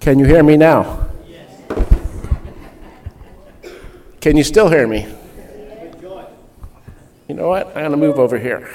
Can you hear me now? Yes. Can you still hear me? You know what? I'm going to move over here.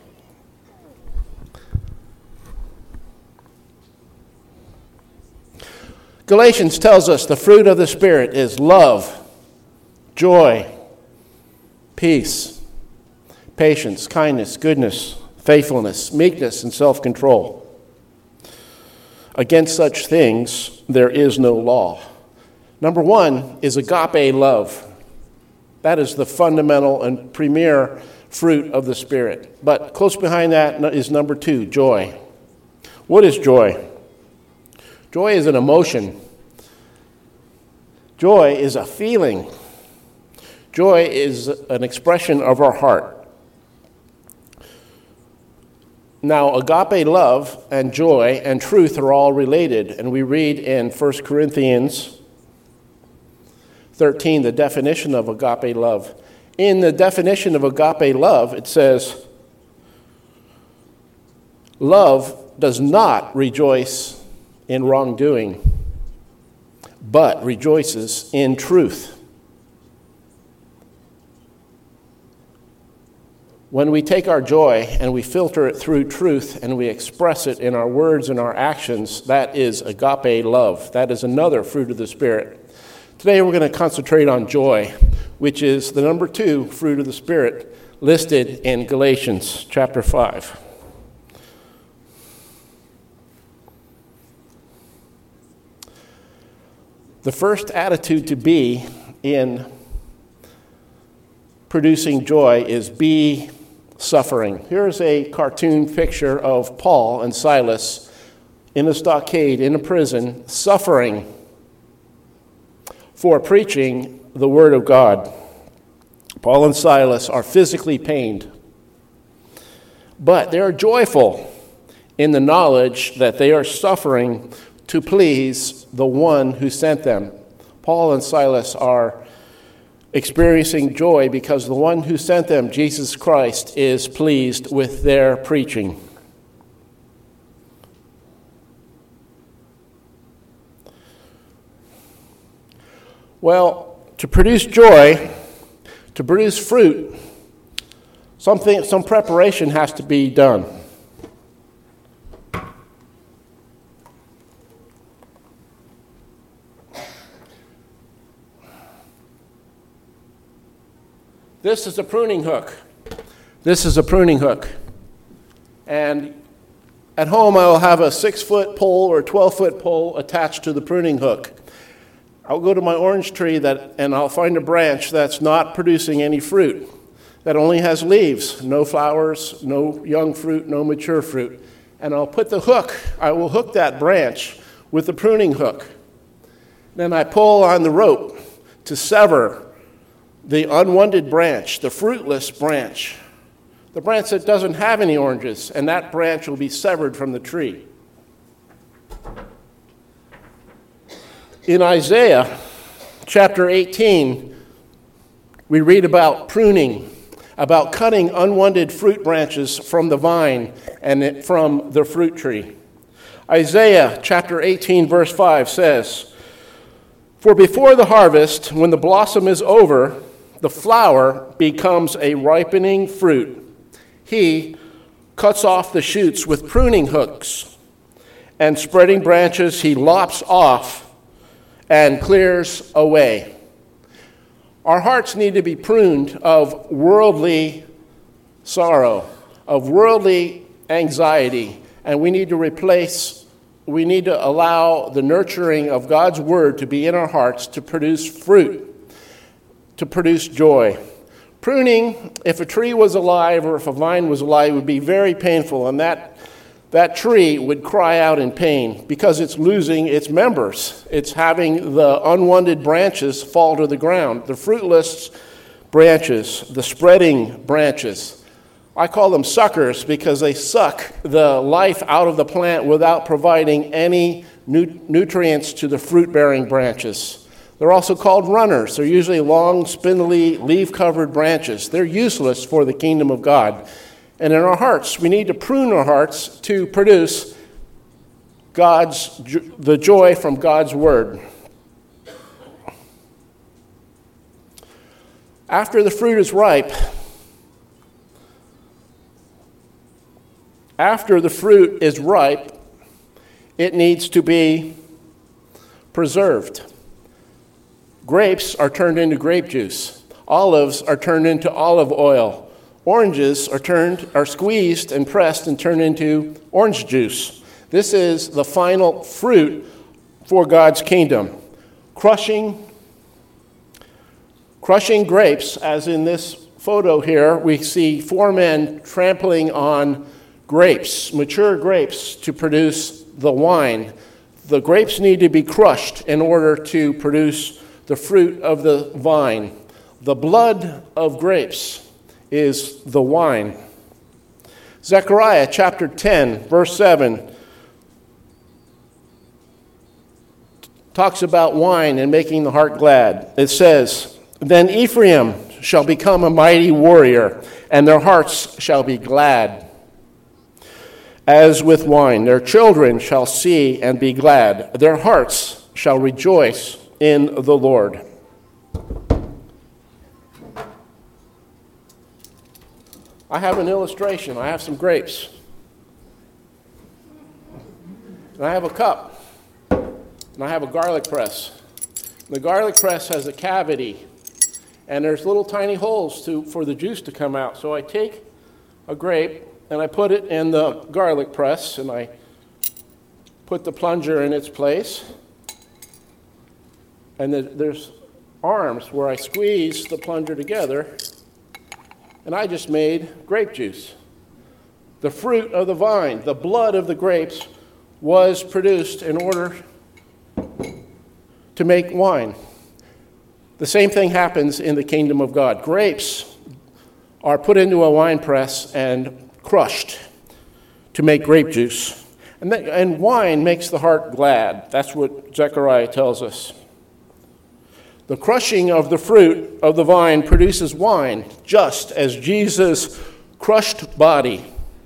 Galatians tells us the fruit of the Spirit is love, joy, peace, patience, kindness, goodness, faithfulness, meekness, and self-control. Against such things, there is no law. Number one is agape love. That is the fundamental and premier fruit of the Spirit. But close behind that is number two, joy. What is joy? Joy is an emotion. Joy is a feeling. Joy is an expression of our heart. Now, agape love and joy and truth are all related, and we read in 1 Corinthians 13 the definition of agape love. In the definition of agape love, it says, love does not rejoice in wrongdoing, but rejoices in truth. When we take our joy and we filter it through truth and we express it in our words and our actions, that is agape love. That is another fruit of the Spirit. Today we're going to concentrate on joy, which is the number two fruit of the Spirit listed in Galatians chapter 5. The first attitude to be in producing joy is be suffering. Here's a cartoon picture of Paul and Silas in a stockade, in a prison, suffering for preaching the Word of God. Paul and Silas are physically pained, but they are joyful in the knowledge that they are suffering to please the one who sent them. Paul and Silas are experiencing joy because the one who sent them, Jesus Christ, is pleased with their preaching. Well, to produce joy, to produce fruit, some preparation has to be done. This is a pruning hook. This is a pruning hook. And at home I will have a 6-foot pole or 12-foot pole attached to the pruning hook. I'll go to my orange tree and I'll find a branch that's not producing any fruit, that only has leaves, no flowers, no young fruit, no mature fruit. And I will hook that branch with the pruning hook. Then I pull on the rope to sever the unwanted branch, the fruitless branch, the branch that doesn't have any oranges, and that branch will be severed from the tree. In Isaiah chapter 18, we read about pruning, about cutting unwanted fruit branches from the vine and from the fruit tree. Isaiah chapter 18, verse 5 says, "For before the harvest, when the blossom is over, the flower becomes a ripening fruit. He cuts off the shoots with pruning hooks, and spreading branches he lops off and clears away." Our hearts need to be pruned of worldly sorrow, of worldly anxiety, and we need to allow the nurturing of God's word to be in our hearts to produce fruit, to produce joy. Pruning, if a tree was alive or if a vine was alive, would be very painful, and that tree would cry out in pain because it's losing its members. It's having the unwanted branches fall to the ground, the fruitless branches, the spreading branches. I call them suckers because they suck the life out of the plant without providing any nutrients to the fruit-bearing branches. They're also called runners. They're usually long, spindly, leaf-covered branches. They're useless for the kingdom of God. And in our hearts, we need to prune our hearts to produce the joy from God's word. After the fruit is ripe, it needs to be preserved. Grapes are turned into grape juice. Olives are turned into olive oil. Oranges are squeezed and pressed and turned into orange juice. This is the final fruit for God's kingdom. Crushing grapes, as in this photo here, we see 4 men trampling on grapes, mature grapes, to produce the wine. The grapes need to be crushed in order to produce the fruit of the vine. The blood of grapes is the wine. Zechariah chapter 10, verse 7 talks about wine and making the heart glad. It says, "Then Ephraim shall become a mighty warrior, and their hearts shall be glad as with wine. Their children shall see and be glad. Their hearts shall rejoice in the Lord." I have an illustration. I have some grapes. And I have a cup. And I have a garlic press. The garlic press has a cavity. And there's little tiny holes for the juice to come out. So I take a grape and I put it in the garlic press, and I put the plunger in its place. And there's arms where I squeeze the plunger together, and I just made grape juice. The fruit of the vine, the blood of the grapes, was produced in order to make wine. The same thing happens in the kingdom of God. Grapes are put into a wine press and crushed to make grape juice. And wine makes the heart glad. That's what Zechariah tells us. The crushing of the fruit of the vine produces wine, just as Jesus' crushed body.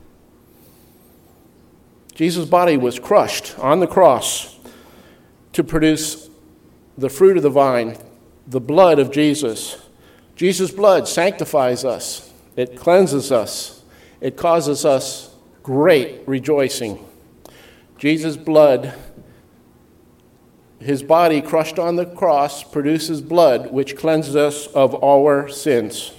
Jesus' body was crushed on the cross to produce the fruit of the vine, the blood of Jesus. Jesus' blood sanctifies us. It cleanses us. It causes us great rejoicing. Jesus' blood, his body crushed on the cross, produces blood which cleanses us of all our sins.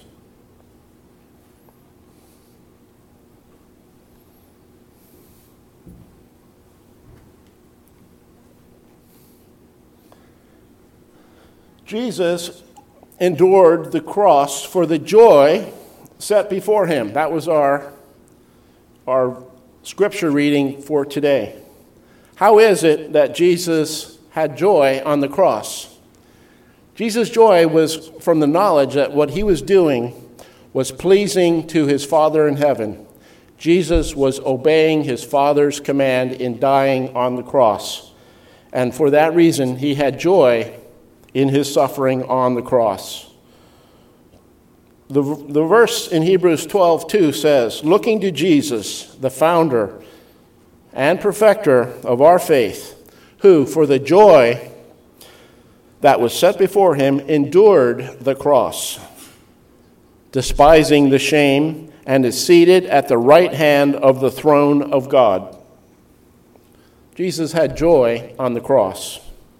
Jesus endured the cross for the joy set before him. That was our scripture reading for today. How is it that Jesus had joy on the cross? Jesus' joy was from the knowledge that what he was doing was pleasing to his Father in heaven. Jesus was obeying his Father's command in dying on the cross. And for that reason, he had joy in his suffering on the cross. The verse in Hebrews 12:2 says, "Looking to Jesus, the founder and perfecter of our faith, who, for the joy that was set before him, endured the cross, despising the shame, and is seated at the right hand of the throne of God." Jesus had joy on the cross.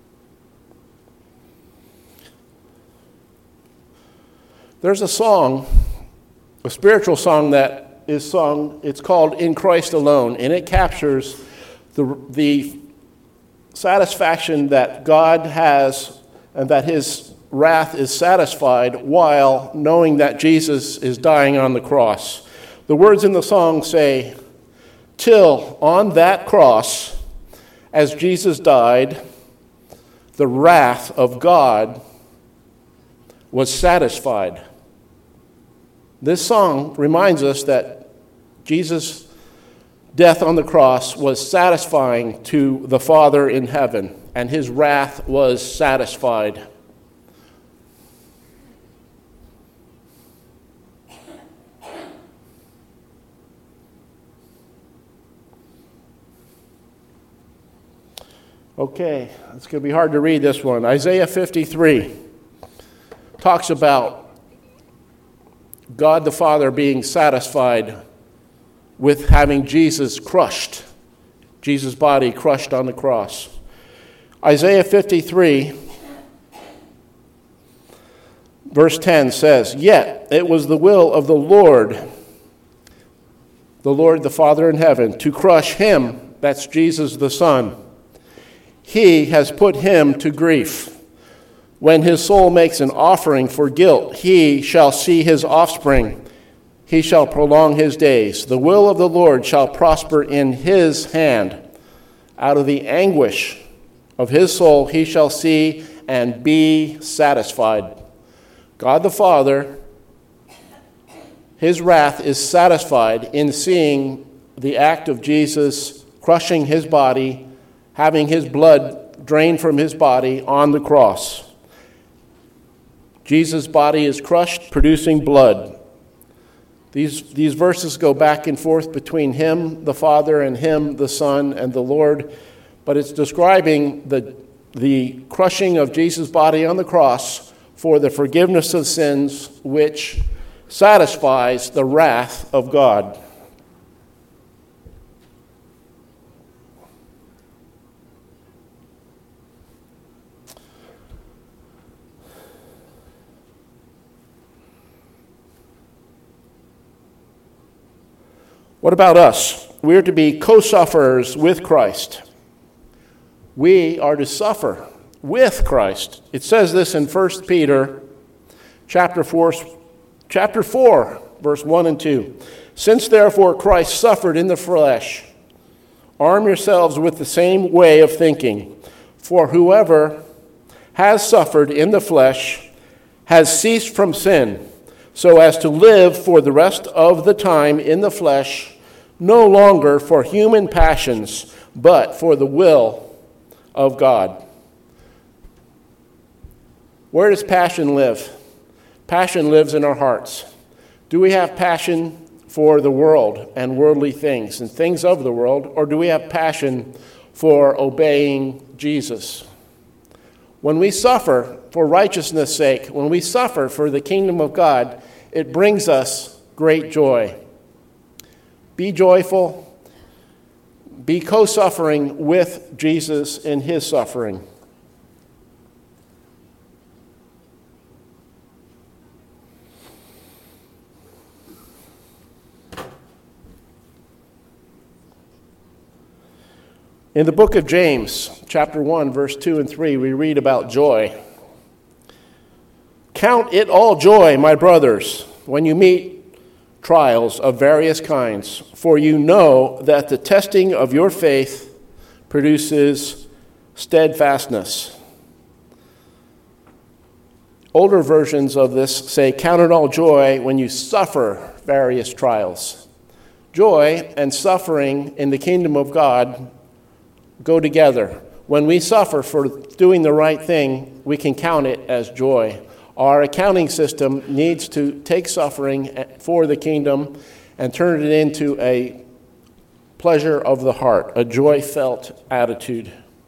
There's a song, a spiritual song that is sung. It's called "In Christ Alone," and it captures the satisfaction that God has and that his wrath is satisfied while knowing that Jesus is dying on the cross. The words in the song say, "Till on that cross, as Jesus died, the wrath of God was satisfied." This song reminds us that Jesus' death on the cross was satisfying to the Father in heaven, and his wrath was satisfied. Okay, it's going to be hard to read this one. Isaiah 53 talks about God the Father being satisfied with having Jesus crushed, Jesus' body crushed on the cross. Isaiah 53, verse 10 says, "Yet it was the will of the Lord the Father in heaven, to crush him," that's Jesus the Son. "He has put him to grief. When his soul makes an offering for guilt, he shall see his offspring. He shall prolong his days. The will of the Lord shall prosper in his hand. Out of the anguish of his soul he shall see and be satisfied." God the Father, his wrath is satisfied in seeing the act of Jesus crushing his body, having his blood drained from his body on the cross. Jesus' body is crushed, producing blood. These verses go back and forth between him, the Father, and him, the Son, and the Lord, but it's describing the crushing of Jesus' body on the cross for the forgiveness of sins, which satisfies the wrath of God. What about us? We are to be co-sufferers with Christ. We are to suffer with Christ. It says this in 1 Peter chapter 4, verse 1 and 2. "Since therefore Christ suffered in the flesh, arm yourselves with the same way of thinking. For whoever has suffered in the flesh has ceased from sin, so as to live for the rest of the time in the flesh, no longer for human passions, but for the will of God." Where does passion live? Passion lives in our hearts. Do we have passion for the world and worldly things and things of the world, or do we have passion for obeying Jesus? When we suffer for righteousness' sake, when we suffer for the kingdom of God, it brings us great joy. Be joyful. Be co-suffering with Jesus in his suffering. In the book of James, chapter 1, verse 2 and 3, we read about joy. "Count it all joy, my brothers, when you meet trials of various kinds, for you know that the testing of your faith produces steadfastness." Older versions of this say, "Count it all joy when you suffer various trials." Joy and suffering in the kingdom of God go together. When we suffer for doing the right thing, we can count it as joy. Our accounting system needs to take suffering for the kingdom and turn it into a pleasure of the heart, a joy-felt attitude.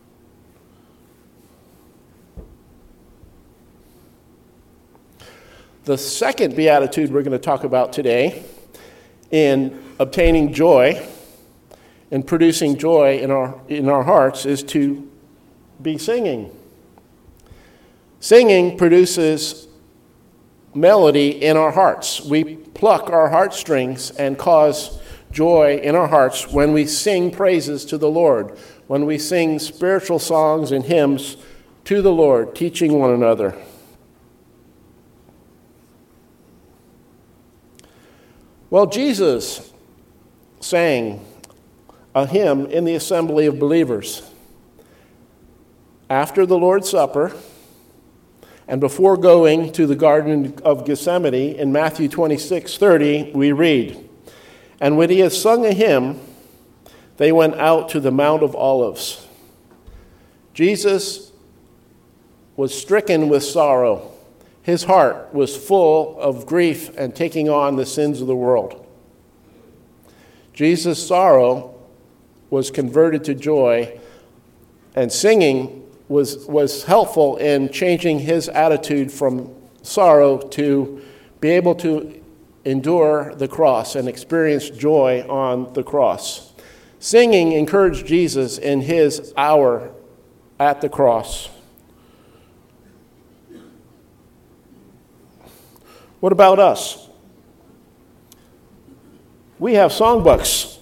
The second beatitude we're going to talk about today in obtaining joy and producing joy in our hearts is to be singing. Singing produces melody in our hearts. We pluck our heartstrings and cause joy in our hearts when we sing praises to the Lord, when we sing spiritual songs and hymns to the Lord, teaching one another. Well, Jesus sang a hymn in the assembly of believers. After the Lord's Supper, and before going to the Garden of Gethsemane, in Matthew 26:30, we read, "And when he had sung a hymn, they went out to the Mount of Olives." Jesus was stricken with sorrow. His heart was full of grief and taking on the sins of the world. Jesus' sorrow was converted to joy And singing was helpful in changing his attitude from sorrow to be able to endure the cross and experience joy on the cross. Singing encouraged Jesus in his hour at the cross. What about us? We have songbooks.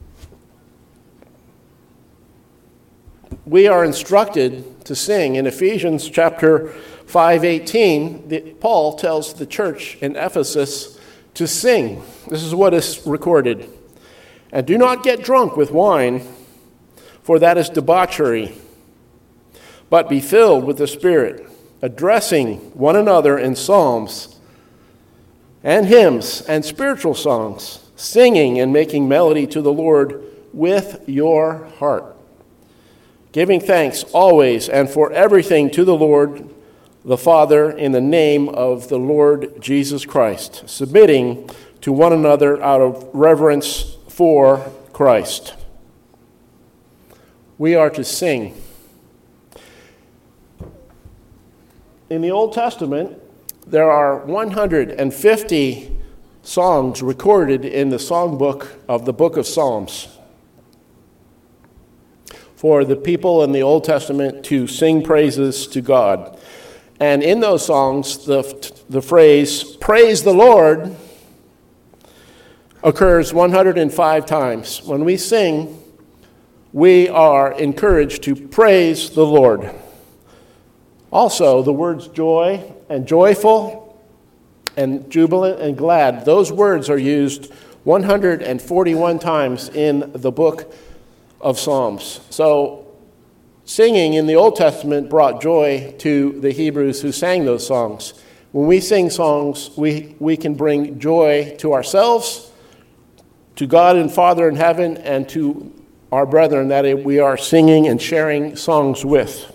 We are instructed to sing. In Ephesians chapter 5:18, Paul tells the church in Ephesus to sing. This is what is recorded. And do not get drunk with wine, for that is debauchery, but be filled with the Spirit, addressing one another in psalms and hymns and spiritual songs, singing and making melody to the Lord with your heart, giving thanks always and for everything to the Lord the Father in the name of the Lord Jesus Christ, submitting to one another out of reverence for Christ. We are to sing. In the Old Testament, there are 150 songs recorded in the songbook of the book of Psalms for the people in the Old Testament to sing praises to God. And in those songs, the phrase, "Praise the Lord," occurs 105 times. When we sing, we are encouraged to praise the Lord. Also, the words joy and joyful and jubilant and glad, those words are used 141 times in the book of Psalms. So, singing in the Old Testament brought joy to the Hebrews who sang those songs. When we sing songs, we can bring joy to ourselves, to God and Father in heaven, and to our brethren that we are singing and sharing songs with.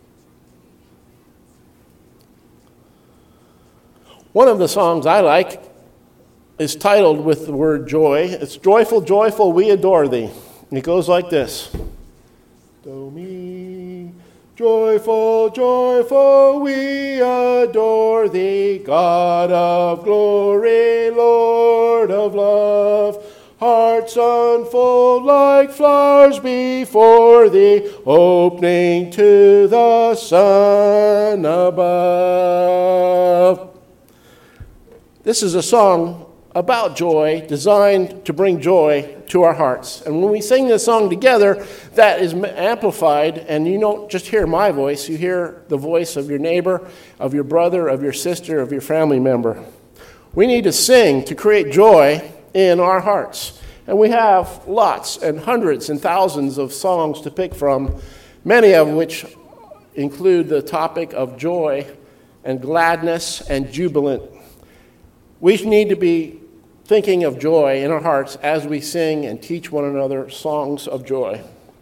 One of the songs I like is titled with the word joy. It's "Joyful, Joyful, We Adore Thee." And it goes like this. Do, mi. Joyful, joyful, we adore Thee, God of glory, Lord of love. Hearts unfold like flowers before Thee, opening to the sun above. This is a song about joy, designed to bring joy to our hearts. And when we sing this song together, that is amplified, and you don't just hear my voice, you hear the voice of your neighbor, of your brother, of your sister, of your family member. We need to sing to create joy in our hearts. And we have lots and hundreds and thousands of songs to pick from, many of which include the topic of joy and gladness and jubilant. We need to be thinking of joy in our hearts as we sing and teach one another songs of joy.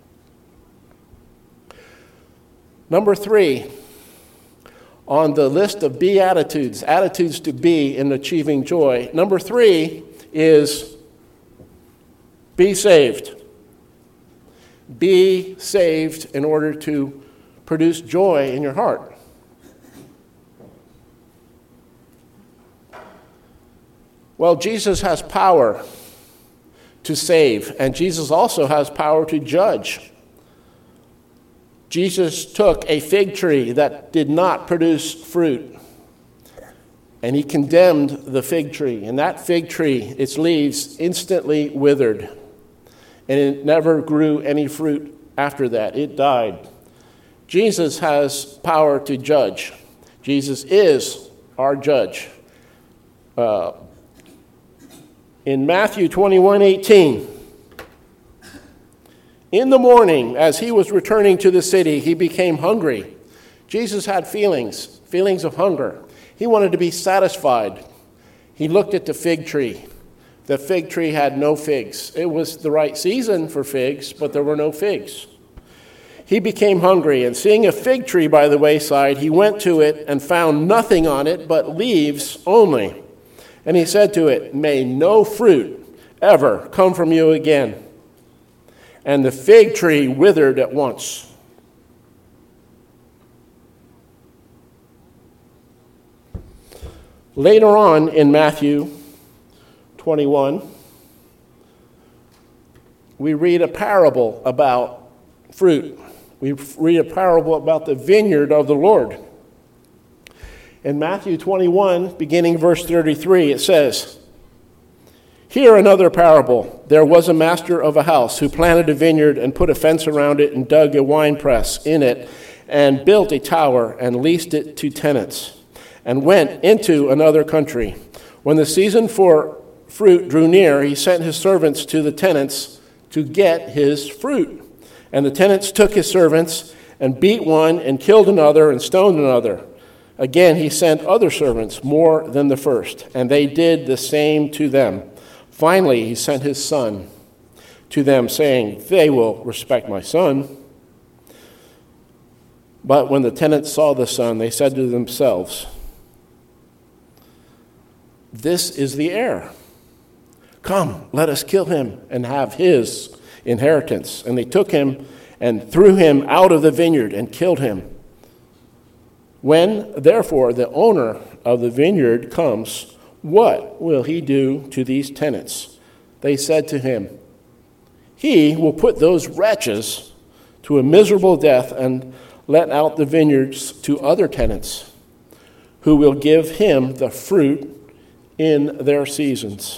Number 3 on the list of beatitudes, attitudes to be in achieving joy. Number 3 is be saved. Be saved in order to produce joy in your heart. Well, Jesus has power to save, and Jesus also has power to judge. Jesus took a fig tree that did not produce fruit, and he condemned the fig tree. And that fig tree, its leaves instantly withered, and it never grew any fruit after that. It died. Jesus has power to judge. Jesus is our judge. In Matthew 21:18, in the morning, as he was returning to the city, he became hungry. Jesus had feelings of hunger. He wanted to be satisfied. He looked at the fig tree. The fig tree had no figs. It was the right season for figs, but there were no figs. He became hungry, and seeing a fig tree by the wayside, he went to it and found nothing on it but leaves only. And he said to it, "May no fruit ever come from you again." And the fig tree withered at once. Later on in Matthew 21, we read a parable about fruit. We read a parable about the vineyard of the Lord. In Matthew 21, beginning verse 33, it says, "Hear another parable. There was a master of a house who planted a vineyard and put a fence around it and dug a winepress in it and built a tower and leased it to tenants and went into another country. When the season for fruit drew near, he sent his servants to the tenants to get his fruit. And the tenants took his servants and beat one and killed another and stoned another. Again, he sent other servants, more than the first, and they did the same to them. Finally, he sent his son to them, saying, 'They will respect my son.' But when the tenants saw the son, they said to themselves, 'This is the heir. Come, let us kill him and have his inheritance.' And they took him and threw him out of the vineyard and killed him. When, therefore, the owner of the vineyard comes, what will he do to these tenants?" They said to him, "He will put those wretches to a miserable death and let out the vineyards to other tenants, who will give him the fruit in their seasons."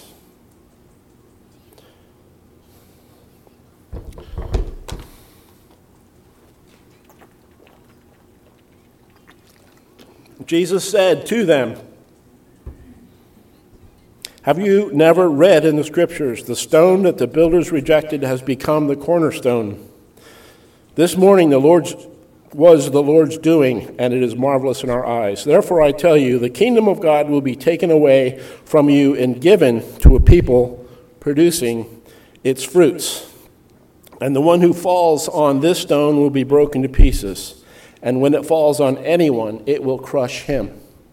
Jesus said to them, "Have you never read in the Scriptures, the stone that the builders rejected has become the cornerstone? This morning was the Lord's doing, and it is marvelous in our eyes. Therefore I tell you, the kingdom of God will be taken away from you and given to a people producing its fruits. And the one who falls on this stone will be broken to pieces. And when it falls on anyone, it will crush him."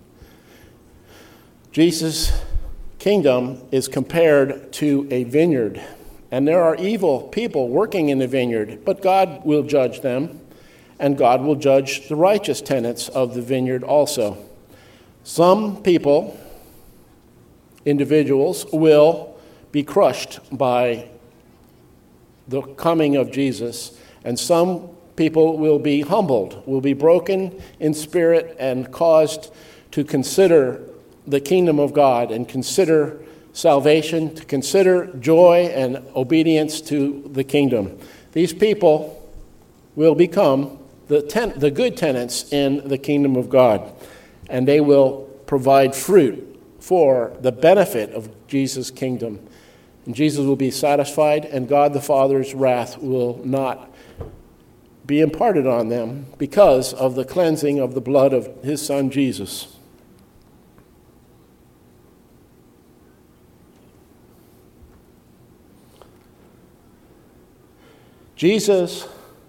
Jesus' kingdom is compared to a vineyard. And there are evil people working in the vineyard, but God will judge them, and God will judge the righteous tenants of the vineyard also. Some people, individuals, will be crushed by the coming of Jesus, and some people will be humbled, will be broken in spirit and caused to consider the kingdom of God and consider salvation, to consider joy and obedience to the kingdom. These people will become the good tenants in the kingdom of God, and they will provide fruit for the benefit of Jesus' kingdom. And Jesus will be satisfied, and God the Father's wrath will not be imparted on them because of the cleansing of the blood of his Son Jesus. Jesus,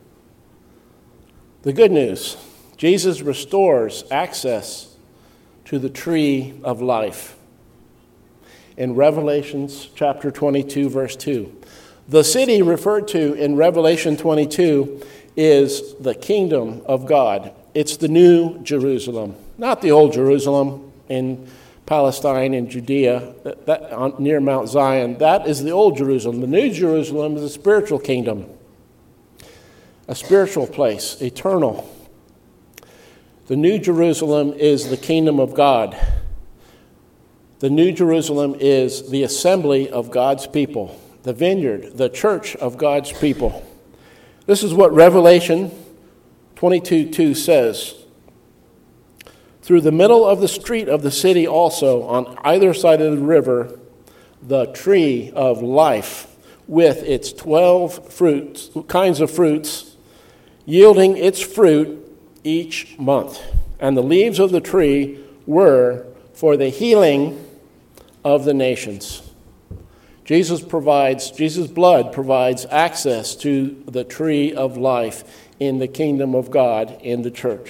the good news, Jesus restores access to the tree of life. In Revelation chapter 22, verse 2. The city referred to in Revelation 22 is the kingdom of God. It's the new Jerusalem, not the old Jerusalem in Palestine and Judea, near Mount Zion. That is the old Jerusalem. The new Jerusalem is a spiritual kingdom, a spiritual place, eternal. The new Jerusalem is the kingdom of God. The new Jerusalem is the assembly of God's people, the vineyard, the church of God's people. This is what Revelation 22:2 says. "Through the middle of the street of the city also, on either side of the river, the tree of life, with its 12 kinds of fruits, yielding its fruit each month. And the leaves of the tree were for the healing of the nations." Jesus' blood provides access to the tree of life in the kingdom of God in the church.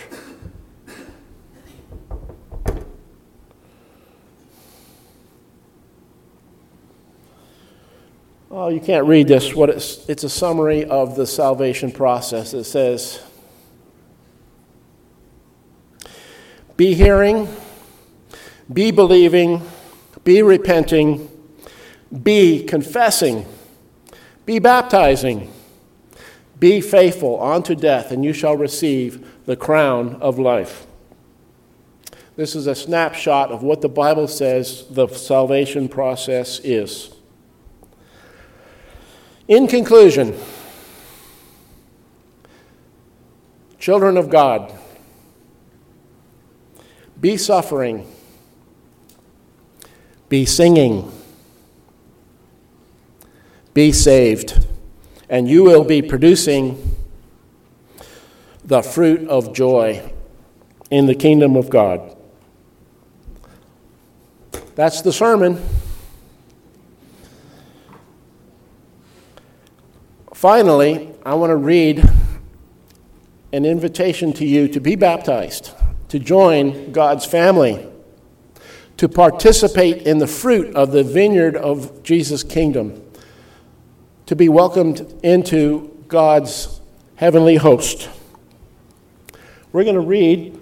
Oh, you can't read this. It's a summary of the salvation process. It says, "Be hearing, be believing, be repenting, be confessing, be baptizing, be faithful unto death, and you shall receive the crown of life. This is a snapshot of what the Bible says the salvation process is. In conclusion, children of God, be suffering, be singing, be saved, and you will be producing the fruit of joy in the kingdom of God. That's the sermon. Finally, I want to read an invitation to you to be baptized, to join God's family, to participate in the fruit of the vineyard of Jesus' kingdom, to be welcomed into God's heavenly host. We're going to read.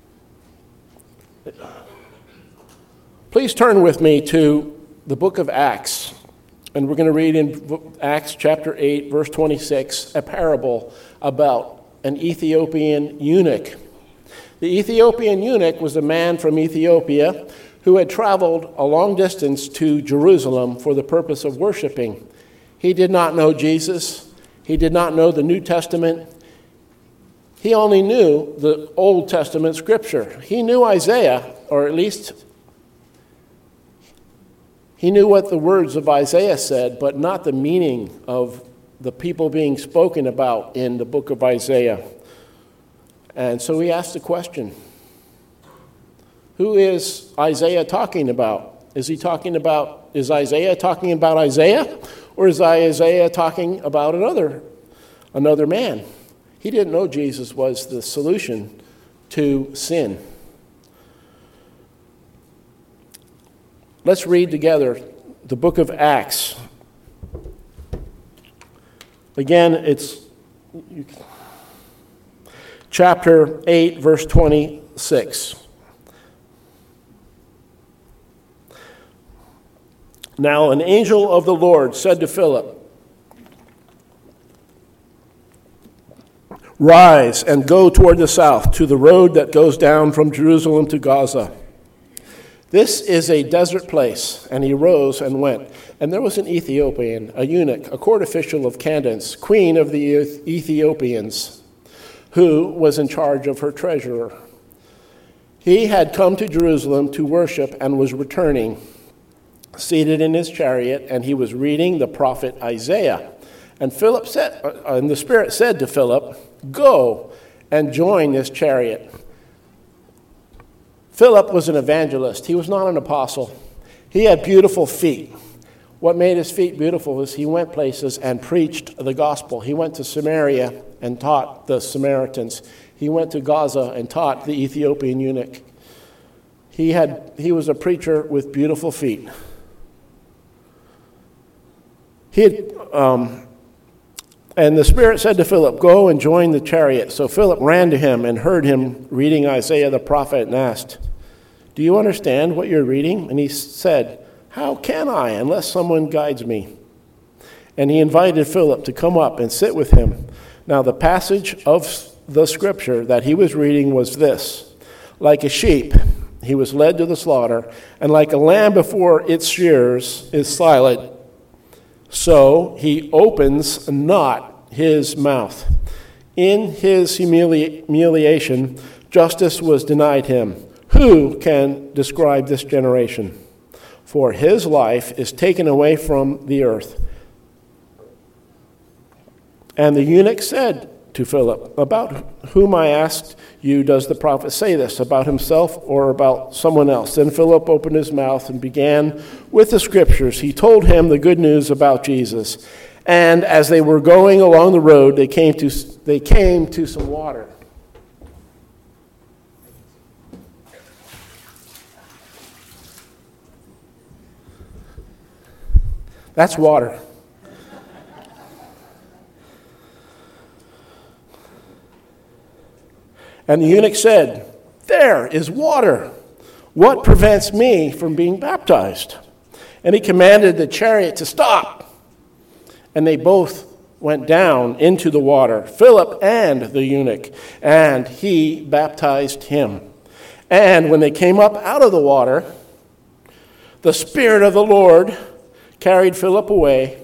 Please turn with me to the book of Acts, and we're going to read in Acts chapter 8, verse 26, a parable about an Ethiopian eunuch. The Ethiopian eunuch was a man from Ethiopia who had traveled a long distance to Jerusalem for the purpose of worshiping. He did not know Jesus. He did not know the New Testament. He only knew the Old Testament scripture. He knew Isaiah, or at least he knew what the words of Isaiah said, but not the meaning of the people being spoken about in the book of Isaiah. And so he asked the question, who is Isaiah talking about? Is Isaiah talking about Isaiah? Or is Isaiah talking about another man? He didn't know Jesus was the solution to sin. Let's read together the book of Acts. Again, it's chapter 8, verse 26. Now an angel of the Lord said to Philip, "Rise and go toward the south to the road that goes down from Jerusalem to Gaza. This is a desert place." And he rose and went. And there was an Ethiopian, a eunuch, a court official of Candace, queen of the Ethiopians, who was in charge of her treasurer. He had come to Jerusalem to worship and was returning, seated in his chariot, and he was reading the prophet Isaiah. And the Spirit said to Philip, "Go and join this chariot." Philip was an evangelist. He was not an apostle. He had beautiful feet. What made his feet beautiful was he went places and preached the gospel. He went to Samaria and taught the Samaritans. He went to Gaza and taught the Ethiopian eunuch. He was a preacher with beautiful feet. And the Spirit said to Philip, "Go and join the chariot." So Philip ran to him and heard him reading Isaiah the prophet and asked, "Do you understand what you're reading?" And he said, "How can I unless someone guides me?" And he invited Philip to come up and sit with him. Now the passage of the scripture that he was reading was this: "Like a sheep, he was led to the slaughter, and like a lamb before its shearers is silent, so he opens not his mouth. In his humiliation, justice was denied him. Who can describe this generation? For his life is taken away from the earth." And the eunuch said to Philip, "About whom, I asked you, does the prophet say this, about himself or about someone else?" Then Philip opened his mouth and began with the scriptures. He told him the good news about Jesus. And as they were going along the road, they came to some water. That's water. And the eunuch said, "There is water. what prevents me from being baptized?" And he commanded the chariot to stop. And they both went down into the water, Philip and the eunuch, and he baptized him. And when they came up out of the water, the Spirit of the Lord carried Philip away,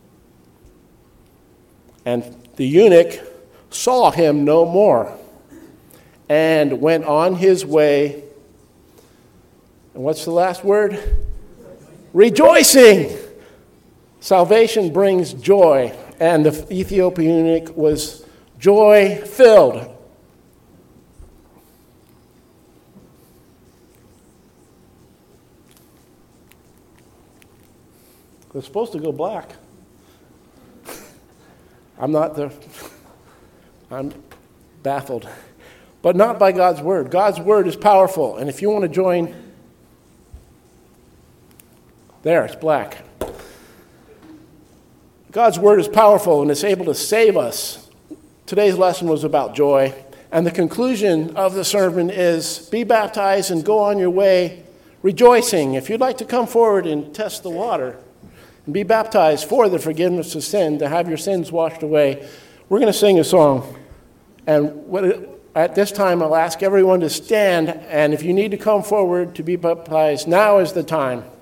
and the eunuch saw him no more and went on his way. And what's the last word? Rejoicing. Salvation brings joy, and the Ethiopian eunuch was joy-filled. It was supposed to go black. I'm baffled. But not by God's word. God's word is powerful. And if you want to join, there, it's black. God's word is powerful and it's able to save us. Today's lesson was about joy. And the conclusion of the sermon is, be baptized and go on your way rejoicing. If you'd like to come forward and test the water and be baptized for the forgiveness of sin, to have your sins washed away, we're going to sing a song. And at this time, I'll ask everyone to stand. And if you need to come forward to be baptized, now is the time.